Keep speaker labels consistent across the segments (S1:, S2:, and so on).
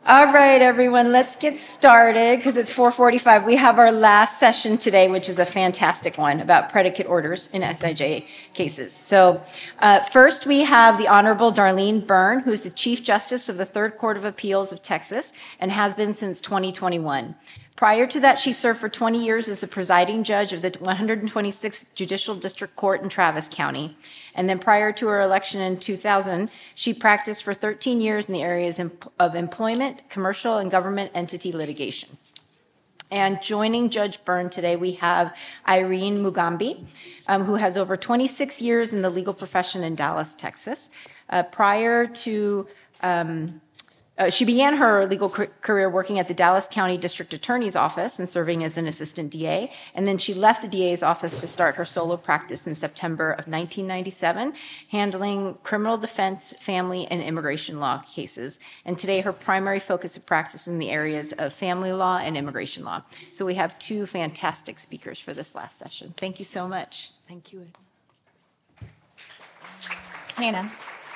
S1: All right, everyone, let's get started because it's 4:45. We have our last session today, which is a fantastic one about predicate orders in SIJ cases. So first we have the Honorable Darlene Byrne, who is the Chief Justice of the Third Court of Appeals of Texas and has been since 2021. Prior to that, she served for 20 years as the presiding judge of the 126th Judicial District Court in Travis County. And then prior to her election in 2000, she practiced for 13 years in the areas of employment, commercial, and government entity litigation. And joining Judge Byrne today, we have Irene Mugambi, who has over 26 years in the legal profession in Dallas, Texas. She began her legal career working at the Dallas County District Attorney's Office and serving as an assistant DA. And then she left the DA's office to start her solo practice in September of 1997, handling criminal defense, family, and immigration law cases. And today her primary focus of practice is in the areas of family law and immigration law. So we have two fantastic speakers for this last session. Thank you so much.
S2: Thank you.
S3: Hannah.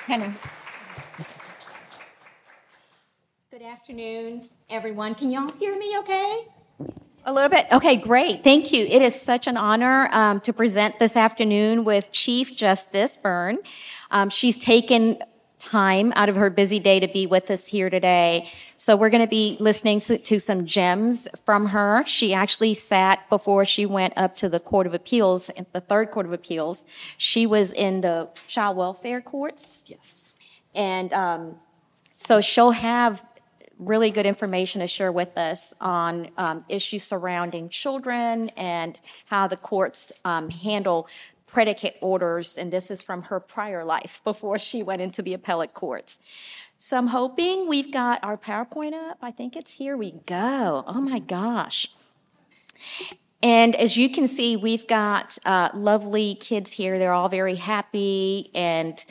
S3: Good afternoon, everyone. Can y'all hear me okay? A little bit? Okay, great. Thank you. It is such an honor to present this afternoon with Chief Justice Byrne. She's taken time out of her busy day to be with us here today. So we're going to be listening to some gems from her. She actually sat before she went up to the Court of Appeals, the Third Court of Appeals. She was in the child welfare courts.
S2: Yes.
S3: And so she'll have really good information to share with us on issues surrounding children and how the courts handle predicate orders. And this is from her prior life before she went into the appellate courts. So I'm hoping we've got our PowerPoint up. I think it's here we go. Oh my gosh. And as you can see, we've got lovely kids here. They're all very happy and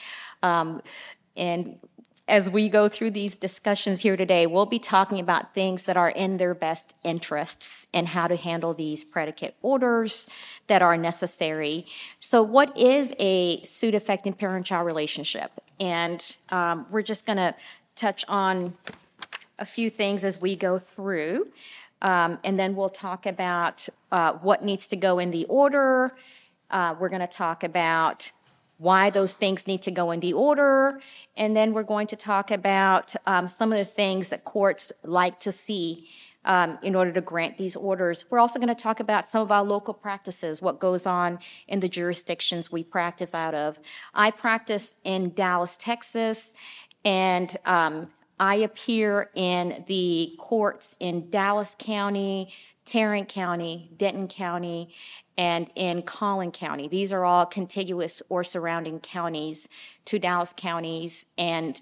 S3: as we go through these discussions here today, we'll be talking about things that are in their best interests and how to handle these predicate orders that are necessary. So what is a suit affecting parent-child relationship? And we're just going to touch on a few things as we go through. And then we'll talk about what needs to go in the order. We're going to talk about why those things need to go in the order, and then we're going to talk about some of the things that courts like to see in order to grant these orders. We're also going to talk about some of our local practices, what goes on in the jurisdictions we practice out of. I practice in Dallas, Texas, and I appear in the courts in Dallas County, Tarrant County, Denton County, and in Collin County. These are all contiguous or surrounding counties to Dallas County. And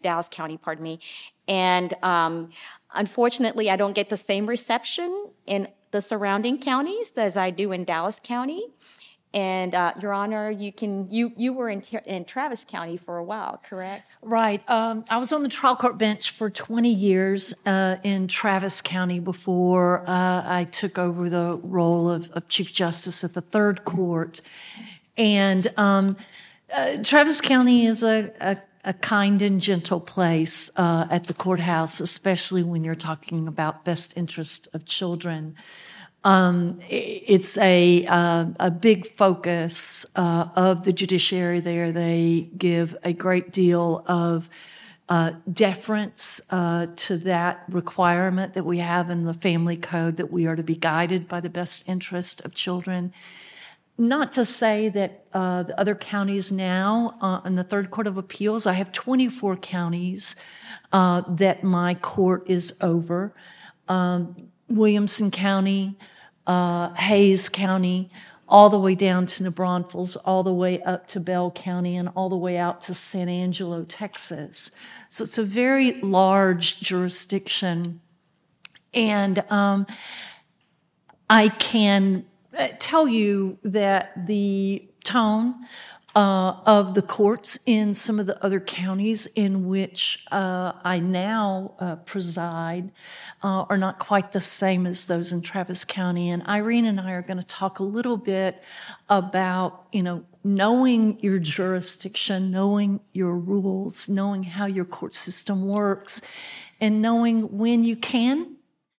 S3: unfortunately, I don't get the same reception in the surrounding counties as I do in Dallas County. And Your Honor, you were in Travis County for a while, correct?
S2: Right. I was on the trial court bench for 20 years in Travis County before I took over the role of Chief Justice at the Third Court. And Travis County is a kind and gentle place at the courthouse, especially when you're talking about best interest of children. It's a big focus of the judiciary there. They give a great deal of deference to that requirement that we have in the family code that we are to be guided by the best interest of children. Not to say that the other counties now in the Third Court of Appeals, I have 24 counties that my court is over. Williamson County, Hayes County, all the way down to New Braunfels, all the way up to Bell County, and all the way out to San Angelo, Texas. So it's a very large jurisdiction. And I can tell you that the tone of the courts in some of the other counties in which I now preside are not quite the same as those in Travis County. And Irene and I are going to talk a little bit about, knowing your jurisdiction, knowing your rules, knowing how your court system works, and knowing when you can